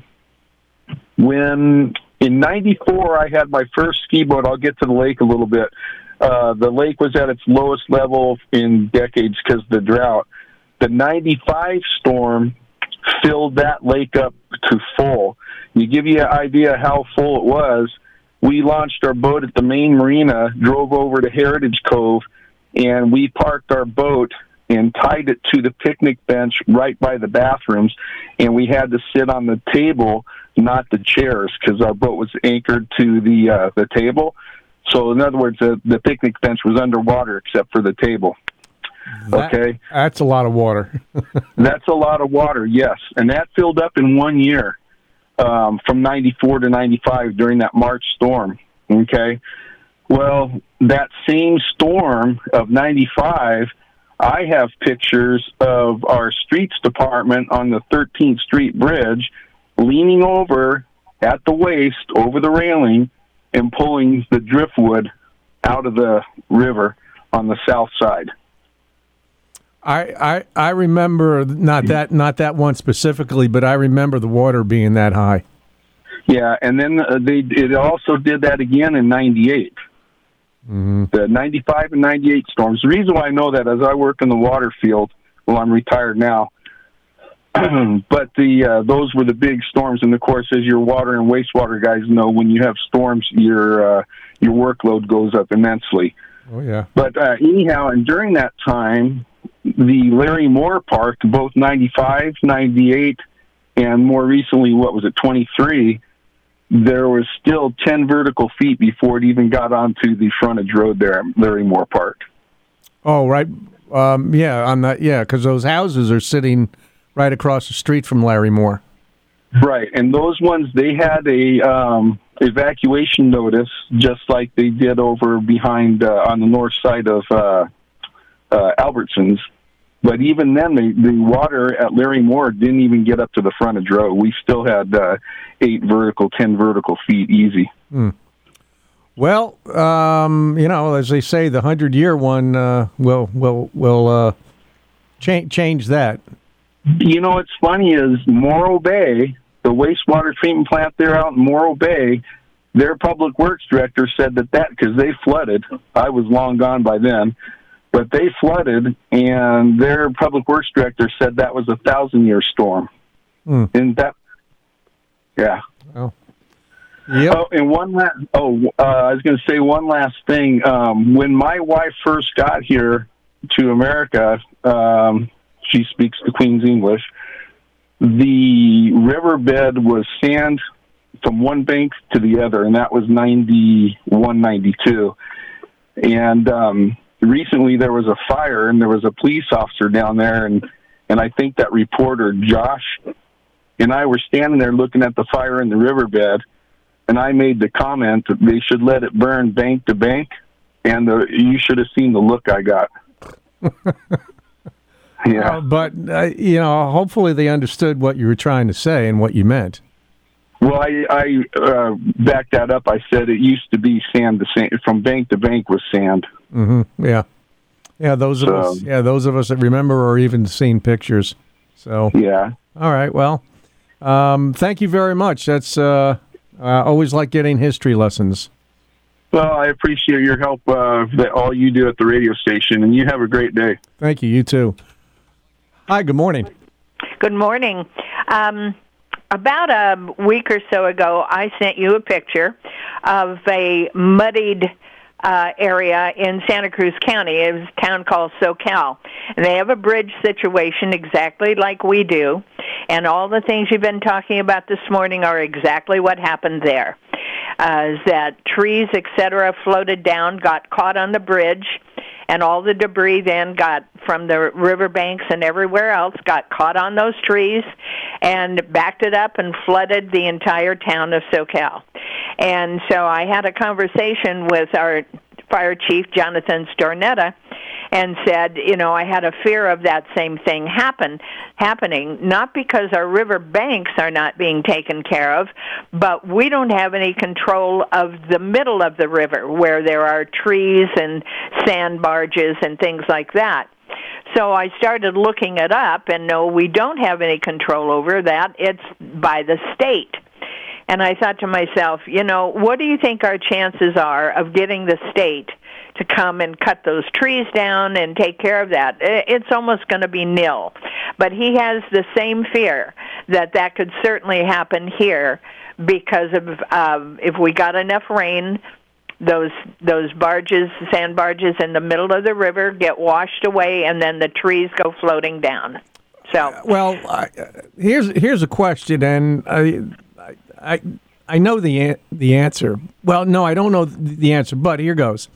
when in ninety-four I had my first ski boat, I'll get to the lake a little bit. Uh, the lake was at its lowest level in decades because of the drought. The ninety-five storm filled that lake up to full. To give you an idea how full it was, we launched our boat at the main marina, drove over to Heritage Cove, and we parked our boat and tied it to the picnic bench right by the bathrooms, and we had to sit on the table, not the chairs, because our boat was anchored to the uh, the table. So, in other words, the, the picnic bench was underwater except for the table. That, okay? That's a lot of water. That's a lot of water, yes. And that filled up in one year um, from ninety-four to ninety-five during that March storm, okay? Well, that same storm of ninety-five, I have pictures of our streets department on the thirteenth Street Bridge leaning over at the waist over the railing and pulling the driftwood out of the river on the south side. I, I I remember not that not that one specifically, but I remember the water being that high. Yeah, and then uh, they it also did that again in ninety-eight. Mm-hmm. The ninety-five and ninety-eight storms. The reason why I know that is I work in the water field. Well, I'm retired now. But the uh, those were the big storms, and of course, as your water and wastewater guys know, when you have storms, your uh, your workload goes up immensely. Oh yeah. But uh, anyhow, and during that time, the Larry Moore Park, both ninety-five, ninety-eight, and more recently, what was it, twenty-three, there was still ten vertical feet before it even got onto the frontage road there at Larry Moore Park. Oh, right. Um, yeah, on that. Yeah, because those houses are sitting right across the street from Larry Moore. Right, and those ones, they had a um, evacuation notice, just like they did over behind uh, on the north side of uh, uh, Albertsons. But even then, the, the water at Larry Moore didn't even get up to the frontage road. We still had uh, eight vertical, ten vertical feet easy. Hmm. Well, um, you know, as they say, the hundred-year one uh, will will will uh, cha- change that. You know, what's funny is Morro Bay, the wastewater treatment plant there out in Morro Bay, their public works director said that that, because they flooded, I was long gone by then, but they flooded, and their public works director said that was a thousand-year storm. Hmm. And that, yeah. Oh. Yep. Oh, and one last, oh, uh, I was going to say one last thing. Um, when my wife first got here to America, um, she speaks the Queen's English, the riverbed was sand from one bank to the other, and that was ninety-one, ninety-two. And um, recently there was a fire, and there was a police officer down there, and, and I think that reporter, Josh, and I were standing there looking at the fire in the riverbed, and I made the comment that they should let it burn bank to bank, and the, you should have seen the look I got. Yeah, uh, but uh, you know, hopefully they understood what you were trying to say and what you meant. Well, I, I uh, backed that up. I said it used to be sand to sand, from bank to bank was sand. Mm-hmm. Yeah, yeah. Those of So- us, yeah, those of us that remember or even seen pictures. So yeah. All right. Well, um, thank you very much. That's uh, I always like getting history lessons. Well, I appreciate your help, uh, that all you do at the radio station, and you have a great day. Thank you. You too. Hi. Good morning. Good morning. Um, about a week or so ago, I sent you a picture of a muddied uh, area in Santa Cruz County. It was a town called SoCal. And they have a bridge situation exactly like we do. And all the things you've been talking about this morning are exactly what happened there. Uh, is that trees, et cetera, floated down, got caught on the bridge, and all the debris then got from the riverbanks and everywhere else got caught on those trees and backed it up and flooded the entire town of SoCal. And so I had a conversation with our fire chief, Jonathan Stornetta, and said, you know, I had a fear of that same thing happen, happening, not because our river banks are not being taken care of, but we don't have any control of the middle of the river where there are trees and sand barges and things like that. So I started looking it up, and no, we don't have any control over that. It's by the state. And I thought to myself, you know, what do you think our chances are of getting the state to come and cut those trees down and take care of that? It's almost going to be nil. But he has the same fear that that could certainly happen here because of um, if we got enough rain, those those barges, sand barges in the middle of the river get washed away, and then the trees go floating down. So, well, I, here's here's a question, and I I I know the the answer. Well, no, I don't know the answer, but here goes.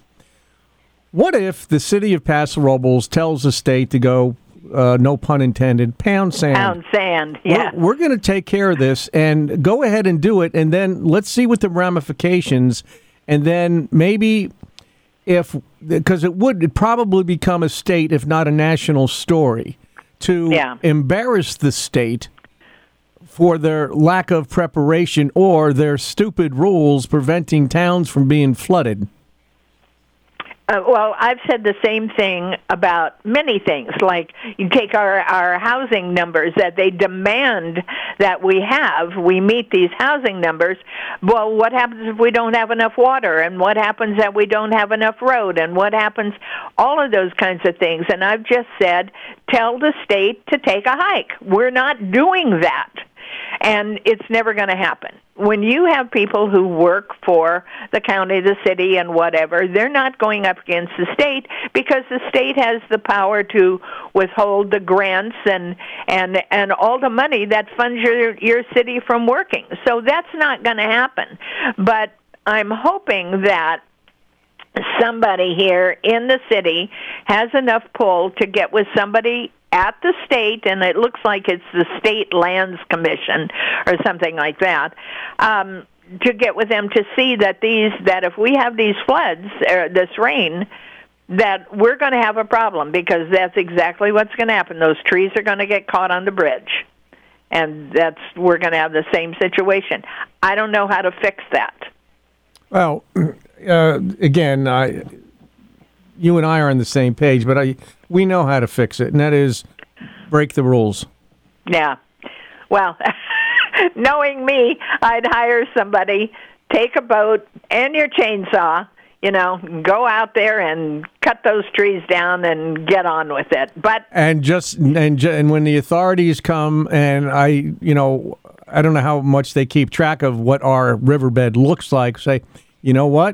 What if the city of Paso Robles tells the state to go, uh, no pun intended, pound sand? Pound sand, yeah. We're, we're going to take care of this, and go ahead and do it, and then let's see what the ramifications, and then maybe if, because it would it'd probably become a state, if not a national story, to Yeah. embarrass the state for their lack of preparation or their stupid rules preventing towns from being flooded. Uh, well, I've said the same thing about many things. Like you take our, our housing numbers that they demand that we have, we meet these housing numbers. Well, what happens if we don't have enough water? And what happens that we don't have enough road? And what happens? All of those kinds of things. And I've just said, tell the state to take a hike. We're not doing that. And it's never going to happen. When you have people who work for the county, the city, and whatever, they're not going up against the state because the state has the power to withhold the grants and and and all the money that funds your your city from working. So that's not going to happen. But I'm hoping that somebody here in the city has enough pull to get with somebody at the state, and it looks like it's the State Lands Commission or something like that, um, to get with them to see that these that if we have these floods, uh, this rain, that we're going to have a problem, because that's exactly what's going to happen. Those trees are going to get caught on the bridge, and that's we're going to have the same situation. I don't know how to fix that. Well, uh, again, I. You and I are on the same page, but I we know how to fix it, and that is break the rules. Yeah. Well, knowing me, I'd hire somebody, take a boat and your chainsaw, you know, go out there and cut those trees down and get on with it. But and just and and when the authorities come, and I, you know, I don't know how much they keep track of what our riverbed looks like. Say, you know what?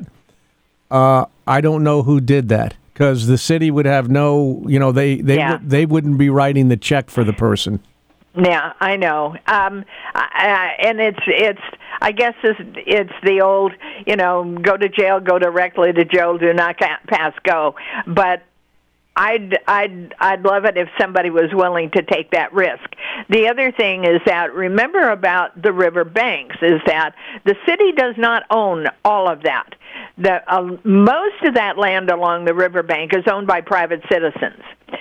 Uh, I don't know who did that, because the city would have no, you know, they they Yeah. they wouldn't be writing the check for the person. Yeah, I know, um, I, and it's it's. I guess it's, it's the old, you know, go to jail, go directly to jail, do not ca- pass go. But I'd I'd I'd love it if somebody was willing to take that risk. The other thing is that remember about the river banks is that the city does not own all of that. The uh, most of that land along the riverbank is owned by private citizens.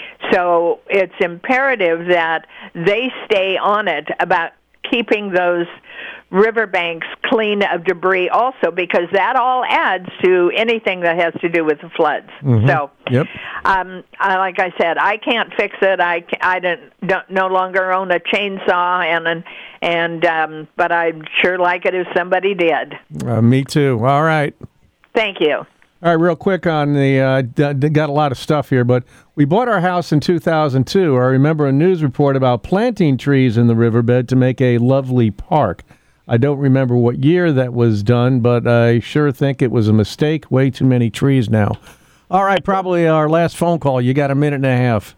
So it's imperative that they stay on it about keeping those riverbanks clean of debris also, because that all adds to anything that has to do with the floods. Mm-hmm. So, yep. um, I, like I said, I can't fix it. I, I don't, don't no longer own a chainsaw, and and um, but I'd sure like it if somebody did. Uh, me too. All right. Thank you. All right, real quick on the, uh, d- d- got a lot of stuff here, but we bought our house in two thousand two. I remember a news report about planting trees in the riverbed to make a lovely park. I don't remember what year that was done, but I sure think it was a mistake. Way too many trees now. All right, probably our last phone call. You got a minute and a half.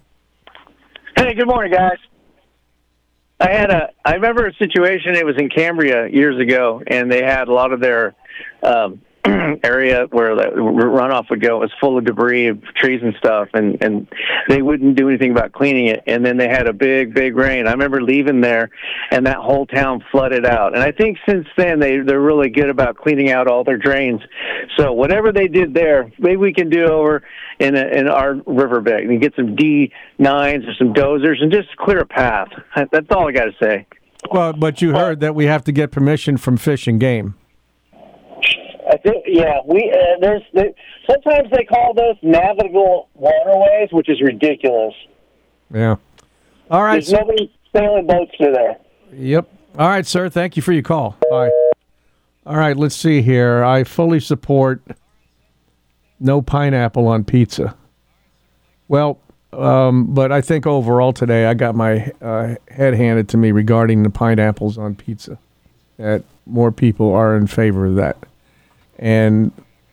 Hey, good morning, guys. I had a, I remember a situation, it was in Cambria years ago, and they had a lot of their um, area where the runoff would go. It was full of debris, of trees and stuff, and, and they wouldn't do anything about cleaning it. And then they had a big, big rain. I remember leaving there, and that whole town flooded out. And I think since then they, they're really good about cleaning out all their drains. So whatever they did there, maybe we can do over in, a, in our riverbed and get some D nines or some dozers and just clear a path. That's all I got to say. Well, but you heard that we have to get permission from Fish and Game. I think, yeah, we uh, there's there, sometimes they call those navigable waterways, which is ridiculous. Yeah. All right. There's nobody sailing boats through there. Yep. All right, sir. Thank you for your call. Bye. All right, let's see here. I fully support no pineapple on pizza. Well, um, but I think overall today I got my uh, head handed to me regarding the pineapples on pizza, that more people are in favor of that. And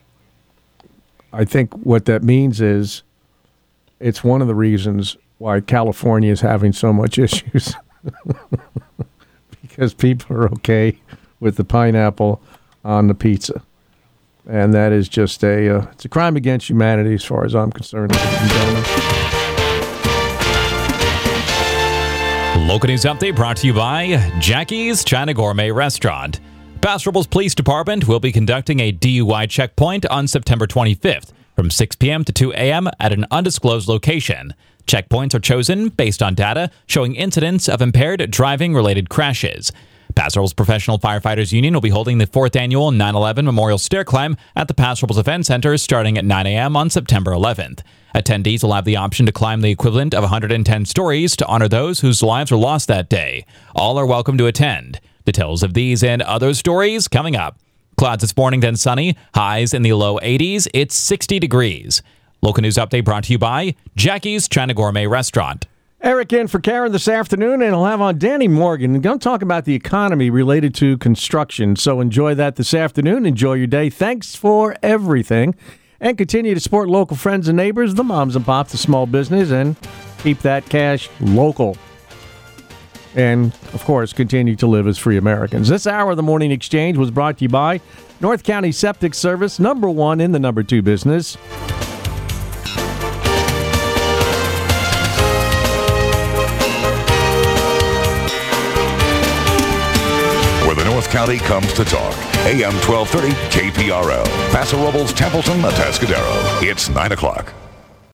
I think what that means is it's one of the reasons why California is having so much issues. Because people are okay with the pineapple on the pizza. And that is just a, uh, it's a crime against humanity as far as I'm concerned. Local news update brought to you by Jackie's China Gourmet Restaurant. Paso Robles Police Department will be conducting a D U I checkpoint on September twenty-fifth from six p.m. to two a.m. at an undisclosed location. Checkpoints are chosen based on data showing incidents of impaired driving-related crashes. Paso Robles Professional Firefighters Union will be holding the fourth annual nine eleven Memorial Stair Climb at the Paso Robles Event Center starting at nine a.m. on September eleventh. Attendees will have the option to climb the equivalent of one hundred ten stories to honor those whose lives were lost that day. All are welcome to attend. Details of these and other stories coming up. Clouds this morning, then sunny. Highs in the low eighties. It's sixty degrees. Local news update brought to you by Jackie's China Gourmet Restaurant. Eric in for Karen this afternoon, and I'll have on Danny Morgan. Going to talk about the economy related to construction. So enjoy that this afternoon. Enjoy your day. Thanks for everything. And continue to support local friends and neighbors, the moms and pops, the small business, and keep that cash local. And, of course, continue to live as free Americans. This hour of the Morning Exchange was brought to you by North County Septic Service, number one in the number two business. North County comes to talk. A M twelve thirty K P R L. Paso Robles, Templeton, Atascadero. It's nine o'clock.